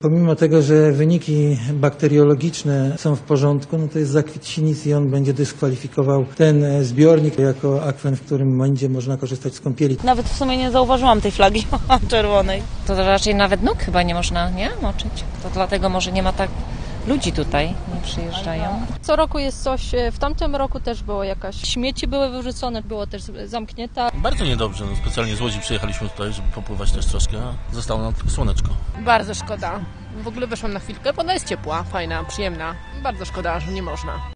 Pomimo tego, że wyniki bakteriologiczne są w porządku, no to jest zakwit sinic i on będzie dyskwalifikował ten zbiornik jako akwen, w którym będzie można korzystać z kąpieli. Nawet w sumie nie zauważyłam tej flagi czerwonej. To raczej nawet nóg chyba nie można, nie? Moczyć. To dlatego może nie ma tak ludzi tutaj, nie przyjeżdżają. Co roku jest coś, w tamtym roku też było jakaś, śmieci były wyrzucone, było też zamknięte. Bardzo niedobrze, specjalnie z Łodzi przyjechaliśmy tutaj, żeby popływać też troszkę, a zostało nam tylko słoneczko. Bardzo szkoda. W ogóle weszłam na chwilkę, bo ona jest ciepła, fajna, przyjemna. Bardzo szkoda, że nie można.